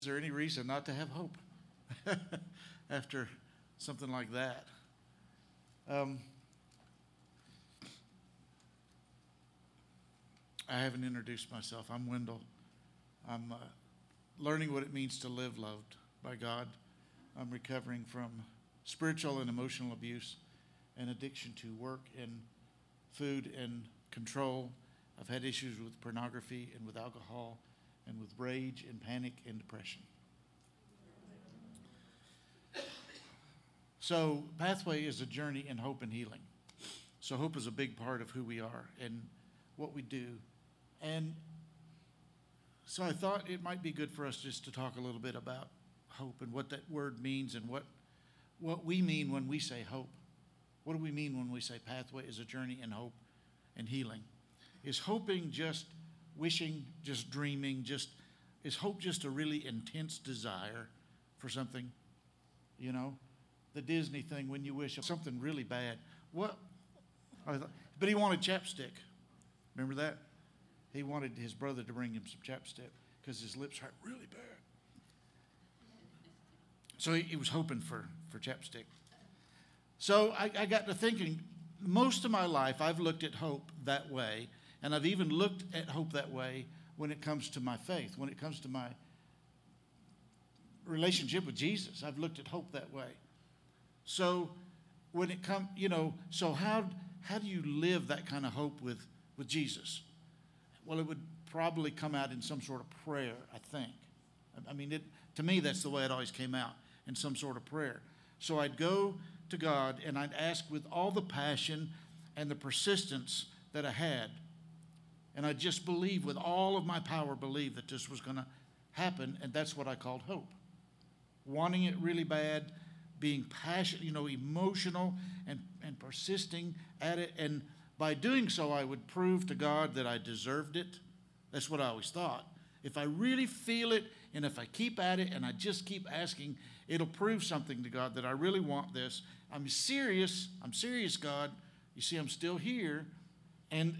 Is there any reason not to have hope after something like that? I haven't introduced myself. I'm Wendell. I'm learning what it means to live loved by God. I'm recovering from spiritual and emotional abuse and addiction to work and food and control. I've had issues with pornography and with alcohol and with rage and panic and depression. So Pathway is a journey in hope and healing. So hope is a big part of who we are and what we do. And so I thought it might be good for us just to talk a little bit about hope and what that word means and what we mean when we say hope. What do we mean when we say Pathway is a journey in hope and healing? Is hoping just wishing, just dreaming, is hope just a really intense desire for something? You know, the Disney thing when you wish something really bad. What? But he wanted chapstick. Remember that? He wanted his brother to bring him some chapstick because his lips hurt really bad. So he was hoping for chapstick. So I got to thinking, most of my life I've looked at hope that way, and I've even looked at hope that way when it comes to my faith, when it comes to my relationship with Jesus. I've looked at hope that way. So when it comes, so how do you live that kind of hope with Jesus? Well, it would probably come out in some sort of prayer, I think. I mean, to me, that's the way it always came out, in some sort of prayer. So I'd go to God and I'd ask with all the passion and the persistence that I had. And I just believe with all of my power, believe that this was going to happen. And that's what I called hope. Wanting it really bad, being passionate, emotional and persisting at it. And by doing so, I would prove to God that I deserved it. That's what I always thought. If I really feel it and if I keep at it and I just keep asking, it'll prove something to God that I really want this. I'm serious, God. You see, I'm still here. And,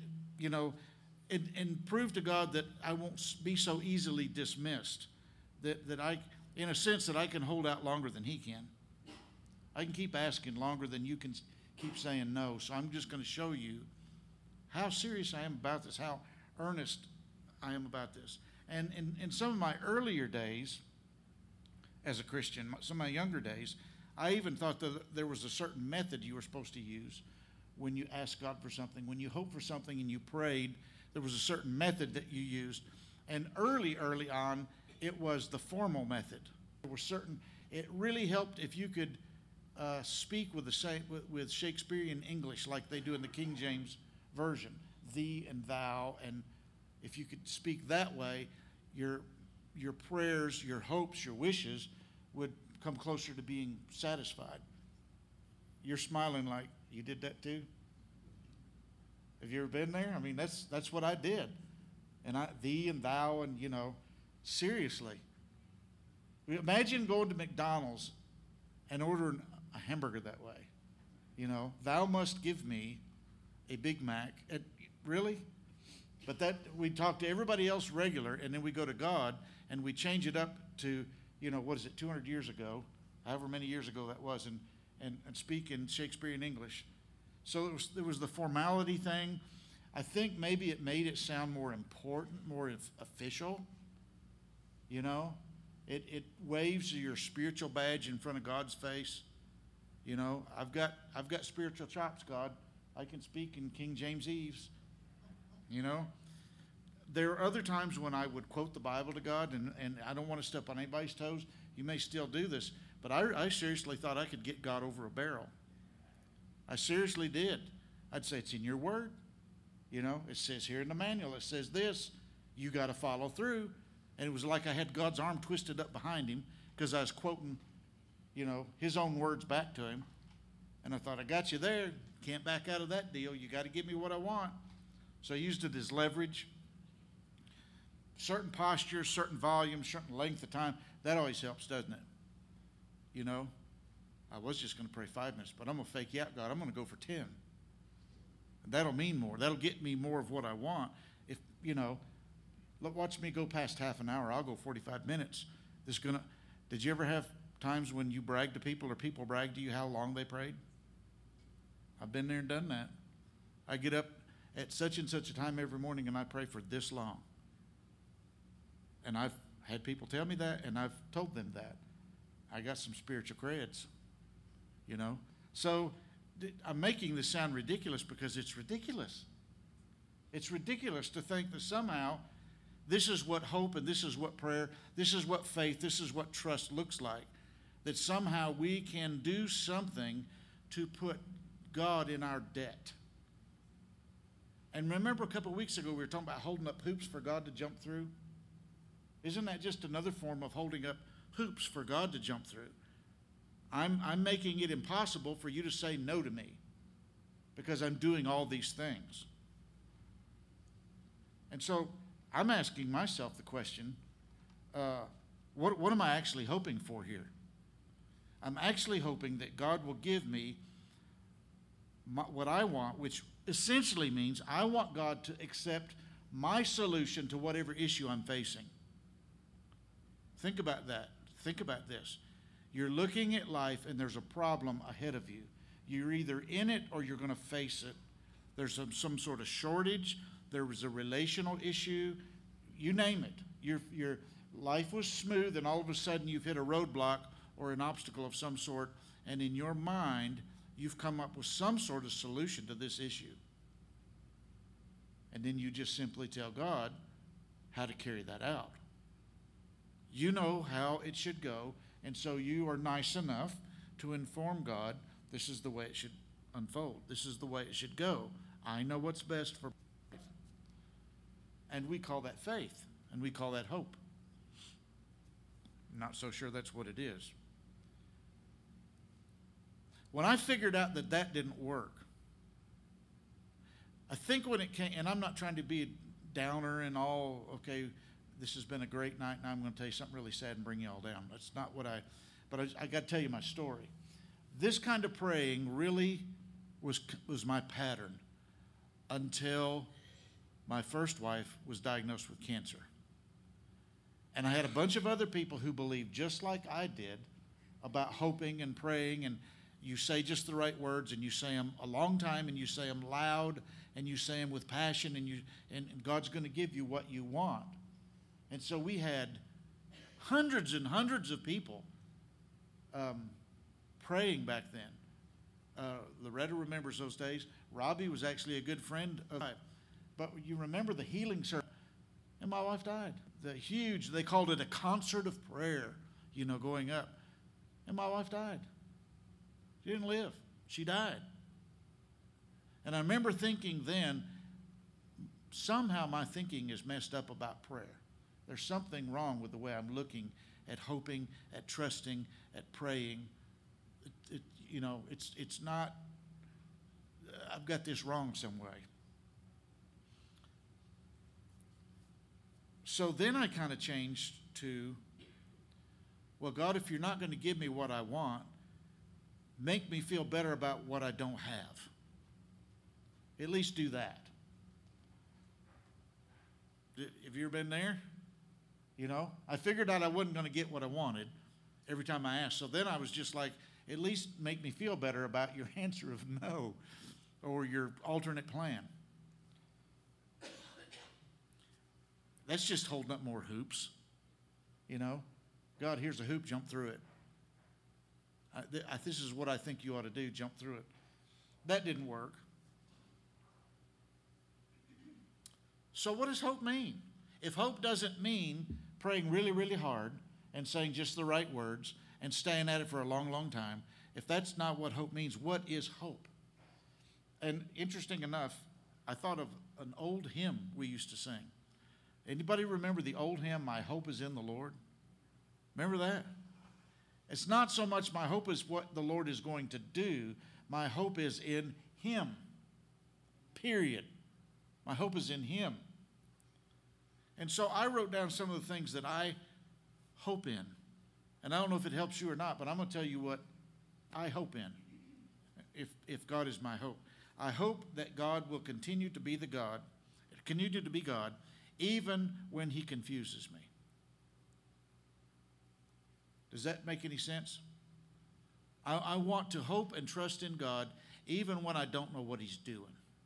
and prove to God that I won't be so easily dismissed. That I, in a sense, that I can hold out longer than he can. I can keep asking longer than you can keep saying no. So I'm just going to show you how serious I am about this, how earnest I am about this. And in some of my earlier days as a Christian, some of my younger days, I even thought that there was a certain method you were supposed to use when you asked God for something. When you hoped for something and you prayed, there was a certain method that you used. And early on, it was the formal method. There were it really helped if you could speak with Shakespearean English like they do in the King James Version, thee and thou, and if you could speak that way, your prayers, your hopes, your wishes would come closer to being satisfied. You're smiling like you did that too? Have you ever been there? I mean, that's what I did. And thee and thou, and seriously. Imagine going to McDonald's and ordering a hamburger that way. Thou must give me a Big Mac. Really? But that we talk to everybody else regular, and then we go to God and we change it up to, 200 years ago, however many years ago that was, and speak in Shakespearean English. So there was the formality thing. I think maybe it made it sound more important, more official. It waves your spiritual badge in front of God's face. I've got spiritual chops, God. I can speak in King James Eves. There are other times when I would quote the Bible to God, and I don't want to step on anybody's toes. You may still do this, but I seriously thought I could get God over a barrel. I seriously did. I'd say, it's in your word. It says here in the manual, it says this. You got to follow through. And it was like I had God's arm twisted up behind him because I was quoting, his own words back to him. And I thought, I got you there. Can't back out of that deal. You got to give me what I want. So I used it as leverage. Certain postures, certain volume, certain length of time, that always helps, doesn't it? I was just going to pray 5 minutes, but I'm going to fake you out, God. I'm going to go for 10. And that'll mean more. That'll get me more of what I want. If, watch me go past half an hour. I'll go 45 minutes. Did you ever have times when you brag to people or people brag to you how long they prayed? I've been there and done that. I get up at such and such a time every morning and I pray for this long. And I've had people tell me that, and I've told them that. I got some spiritual creds, you know. So I'm making this sound ridiculous because it's ridiculous. It's ridiculous to think that somehow this is what hope and this is what prayer, this is what faith, this is what trust looks like. That somehow we can do something to put God in our debt. And remember a couple of weeks ago we were talking about holding up hoops for God to jump through? Isn't that just another form of holding up hoops for God to jump through? I'm making it impossible for you to say no to me because I'm doing all these things. And so I'm asking myself the question, what am I actually hoping for here? I'm actually hoping that God will give me what I want, which essentially means I want God to accept my solution to whatever issue I'm facing. Think about that. Think about this. You're looking at life and there's a problem ahead of you. You're either in it or you're going to face it. There's some sort of shortage. There was a relational issue. You name it. Your life was smooth and all of a sudden you've hit a roadblock or an obstacle of some sort, and in your mind you've come up with some sort of solution to this issue. And then you just simply tell God how to carry that out. You know how it should go, and so you are nice enough to inform God, this is the way it should unfold. This is the way it should go. I know what's best for life. And we call that faith, and we call that hope. I'm not so sure that's what it is. When I figured out that didn't work, I think when it came, and I'm not trying to be a downer and all, okay, this has been a great night, and I'm going to tell you something really sad and bring you all down. That's not what but I got to tell you my story. This kind of praying really was my pattern until my first wife was diagnosed with cancer. And I had a bunch of other people who believed just like I did about hoping and praying, and you say just the right words, and you say them a long time, and you say them loud, and you say them with passion, and God's going to give you what you want. And so we had hundreds and hundreds of people praying back then. Loretta remembers those days. Robbie was actually a good friend of mine. But you remember the healing service, and my wife died. They called it a concert of prayer, going up. And my wife died. She didn't live. She died. And I remember thinking then, somehow my thinking is messed up about prayer. There's something wrong with the way I'm looking at hoping, at trusting, at praying. It's not, I've got this wrong some way. So then I kind of changed to, well, God, if you're not going to give me what I want, make me feel better about what I don't have. At least do that. Have you ever been there? I figured out I wasn't going to get what I wanted every time I asked. So then I was just like, at least make me feel better about your answer of no or your alternate plan. That's just holding up more hoops. God, here's a hoop, jump through it. This is what I think you ought to do, jump through it. That didn't work. So what does hope mean? If hope doesn't mean praying really, really hard and saying just the right words and staying at it for a long, long time, if that's not what hope means, what is hope? And interesting enough, I thought of an old hymn we used to sing. Anybody remember the old hymn, My Hope is in the Lord? Remember that? It's not so much my hope is what the Lord is going to do. My hope is in Him. Period. My hope is in Him. And so I wrote down some of the things that I hope in. And I don't know if it helps you or not, but I'm going to tell you what I hope in, if God is my hope. I hope that God will continue to be God, even when He confuses me. Does that make any sense? I want to hope and trust in God even when I don't know what he's doing.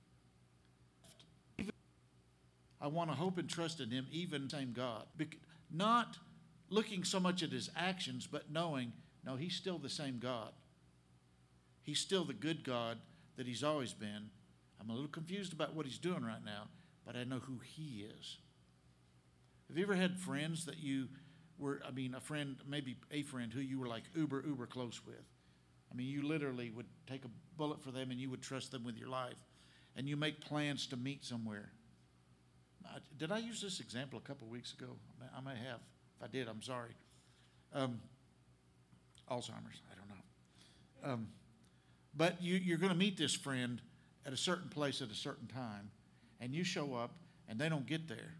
I want to hope and trust in him, even the same God. Not looking so much at his actions, but knowing, no, he's still the same God. He's still the good God that he's always been. I'm a little confused about what he's doing right now, but I know who he is. Have you ever had friends that you were, maybe a friend who you were like uber close with? I mean, you literally would take a bullet for them and you would trust them with your life. And you make plans to meet somewhere. Did I use this example a couple of weeks ago? I may have. If I did, I'm sorry. Alzheimer's, I don't know. But you're going to meet this friend at a certain place at a certain time, and you show up, and they don't get there.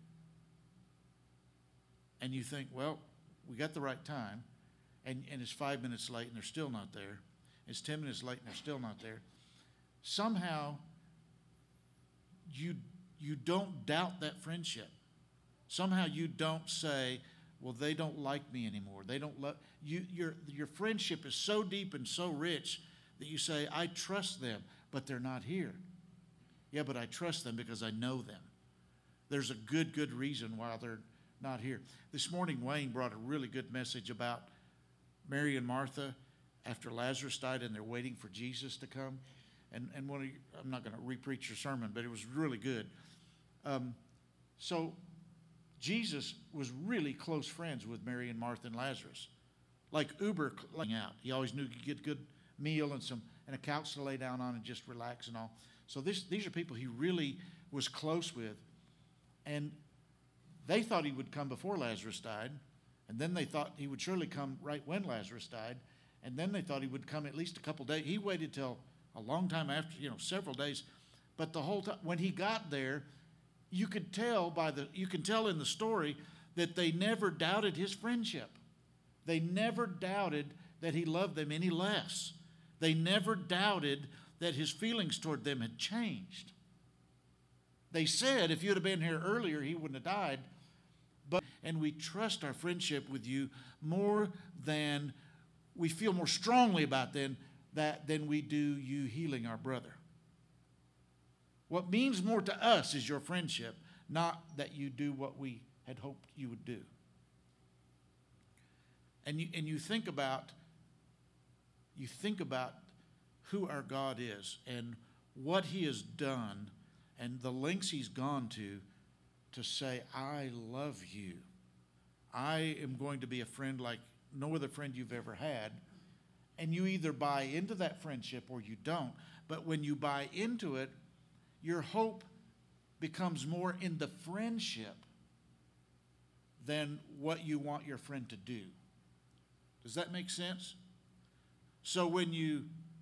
And you think, well, we got the right time, and it's 5 minutes late, and they're still not there. It's 10 minutes late, and they're still not there. Somehow, you don't doubt that friendship. Somehow you don't say, well, they don't like me anymore. They don't love you. Your friendship is so deep and so rich that you say, I trust them, but they're not here. Yeah, but I trust them because I know them. There's a good reason why they're not here. This morning, Wayne brought a really good message about Mary and Martha after Lazarus died, and they're waiting for Jesus to come. And I'm not going to re-preach your sermon, but it was really good. So Jesus was really close friends with Mary and Martha and Lazarus, like uber out. He always knew he could get a good meal and a couch to lay down on and just relax and all. So these are people he really was close with, and they thought he would come before Lazarus died, and then they thought he would surely come right when Lazarus died, and then they thought he would come at least a couple days. He waited till a long time after, several days, but the whole time when he got there, you can tell in the story that they never doubted his friendship. They never doubted that he loved them any less. They never doubted that his feelings toward them had changed. They said, if you'd have been here earlier, he wouldn't have died. And we trust our friendship with you more than we feel more strongly about that than we do you healing our brother. What means more to us is your friendship, not that you do what we had hoped you would do. And you think about who our God is and what he has done and the lengths he's gone to say, I love you. I am going to be a friend like no other friend you've ever had. And you either buy into that friendship or you don't. But when you buy into it, your hope becomes more in the friendship than what you want your friend to do. Does that make sense? So when you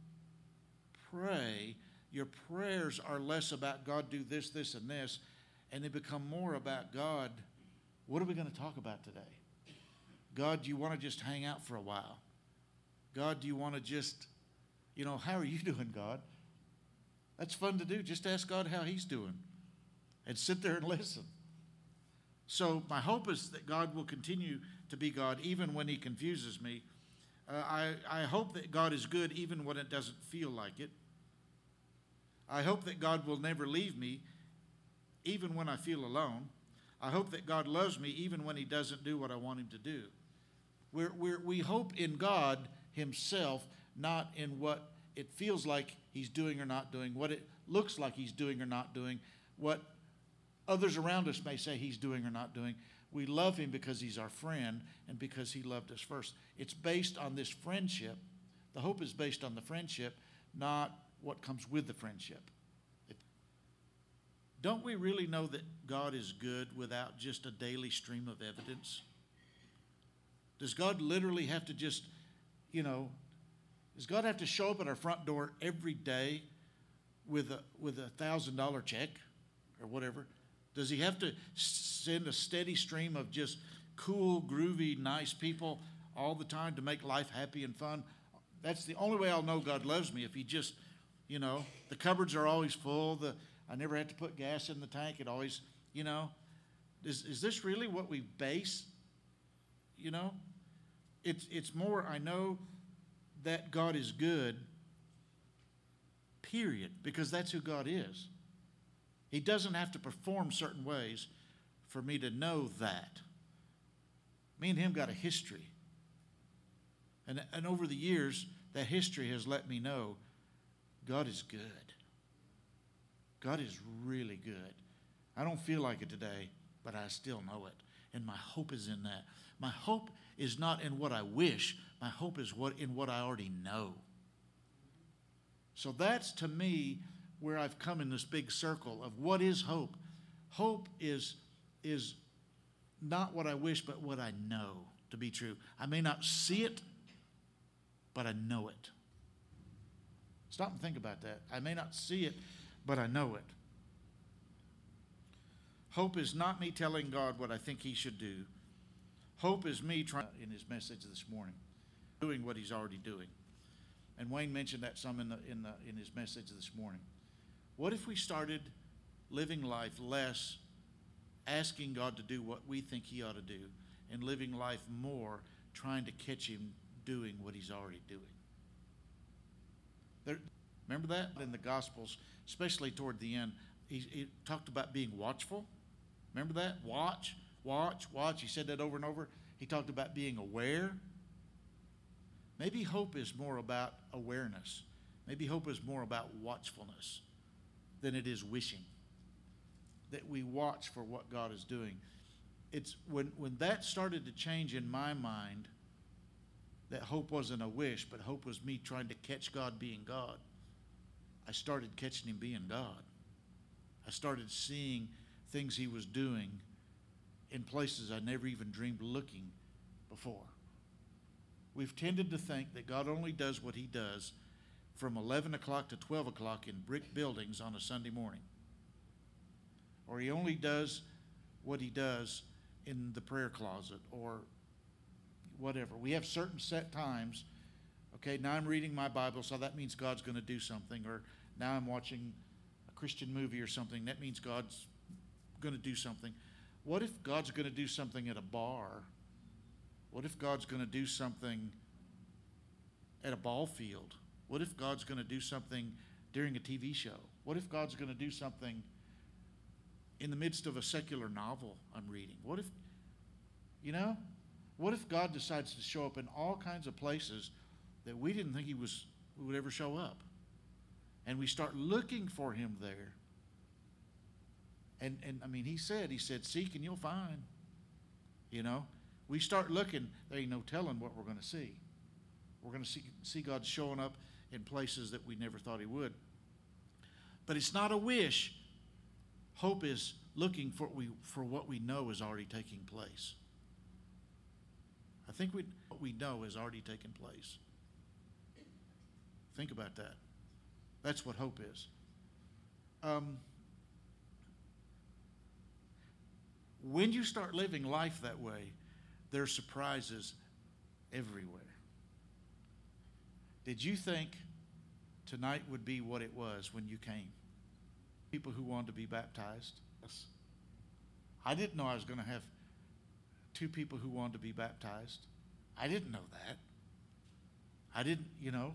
pray, your prayers are less about God do this, this, and this, and they become more about God, what are we going to talk about today? God, do you want to just hang out for a while? God, do you want to just, how are you doing, God? That's fun to do. Just ask God how he's doing and sit there and listen. So my hope is that God will continue to be God even when he confuses me. I hope that God is good even when it doesn't feel like it. I hope that God will never leave me even when I feel alone. I hope that God loves me even when he doesn't do what I want him to do. We hope in God himself, not in what it feels like he's doing or not doing, what it looks like he's doing or not doing, what others around us may say he's doing or not doing. We love him because he's our friend and because he loved us first. It's based on this friendship. The hope is based on the friendship, not what comes with the friendship. Don't we really know that God is good without just a daily stream of evidence? Does God literally have to just, does God have to show up at our front door every day with a $1,000 check or whatever? Does he have to send a steady stream of just cool, groovy, nice people all the time to make life happy and fun? That's the only way I'll know God loves me, if he just, the cupboards are always full, I never have to put gas in the tank. It always, is this really what we base, It's more, I know that God is good, period, because that's who God is. He doesn't have to perform certain ways for me to know that. Me and him got a history. And over the years, that history has let me know God is good. God is really good. I don't feel like it today, but I still know it. And my hope is in that. My hope is not in what I wish. My hope is in what I already know. So that's, to me, where I've come in this big circle of what is hope. Hope is not what I wish, but what I know to be true. I may not see it, but I know it. Stop and think about that. I may not see it, but I know it. Hope is not me telling God what I think he should do. Hope is me trying, in his message this morning, doing what he's already doing. And Wayne mentioned that some in his message this morning. What if we started living life less asking God to do what we think he ought to do, and living life more trying to catch him doing what he's already doing? Remember that in the Gospels, especially toward the end, he talked about being watchful. Remember that? Watch, watch, watch. He said that over and over. He talked about being aware. Maybe hope is more about awareness. Maybe hope is more about watchfulness than it is wishing. That we watch for what God is doing. It's when that started to change in my mind, that hope wasn't a wish, but hope was me trying to catch God being God. I started catching him being God. I started seeing things he was doing in places I never even dreamed looking before. We've tended to think that God only does what he does from 11 o'clock to 12 o'clock in brick buildings on a Sunday morning. Or he only does what he does in the prayer closet or whatever. We have certain set times. Okay, now I'm reading my Bible, so that means God's going to do something. Or now I'm watching a Christian movie or something. That means God's going to do something. What if God's going to do something at a bar? What if God's going to do something at a ball field? What if God's going to do something during a TV show? What if God's going to do something in the midst of a secular novel I'm reading? What if God decides to show up in all kinds of places that we didn't think he would ever show up? And we start looking for him there. And I mean, he said, seek and you'll find. We start looking, there ain't no telling what we're going to see. We're going to see God showing up in places that we never thought he would. But it's not a wish. Hope is looking for what we know is already taking place. I think what we know is already taken place. Think about that. That's what hope is. When you start living life that way, there are surprises everywhere. Did you think tonight would be what it was when you came? People who wanted to be baptized? Yes. I didn't know I was going to have 2 people who wanted to be baptized. I didn't know that. I didn't,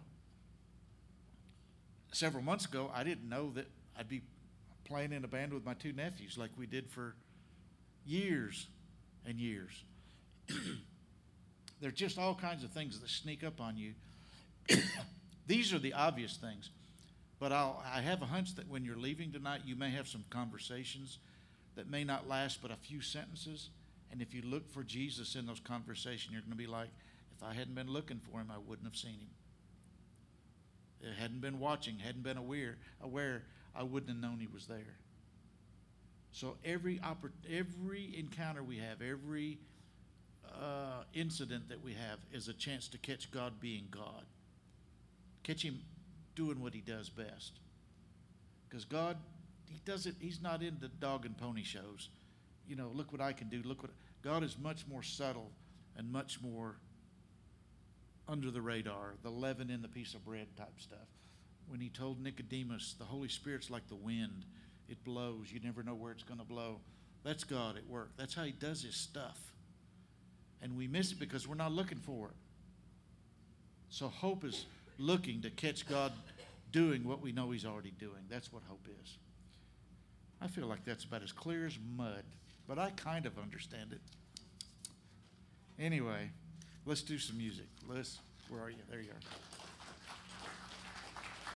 several months ago, I didn't know that I'd be playing in a band with my 2 nephews like we did for years and years. There are just all kinds of things that sneak up on you. These are the obvious things. But I have a hunch that when you're leaving tonight, you may have some conversations that may not last but a few sentences. And if you look for Jesus in those conversations, you're going to be like, if I hadn't been looking for him, I wouldn't have seen him. If I hadn't been watching, hadn't been aware, I wouldn't have known he was there. So every encounter we have, every incident that we have is a chance to catch God being God. Catch him doing what he does best. Because God, he's not into dog and pony shows. Look what I can do. God is much more subtle and much more under the radar, the leaven in the piece of bread type stuff. When he told Nicodemus, the Holy Spirit's like the wind. It blows. You never know where it's going to blow. That's God at work. That's how he does his stuff. And we miss it because we're not looking for it. So hope is looking to catch God doing what we know he's already doing. That's what hope is. I feel like that's about as clear as mud, but I kind of understand it. Anyway, let's do some music. Where are you? There you are.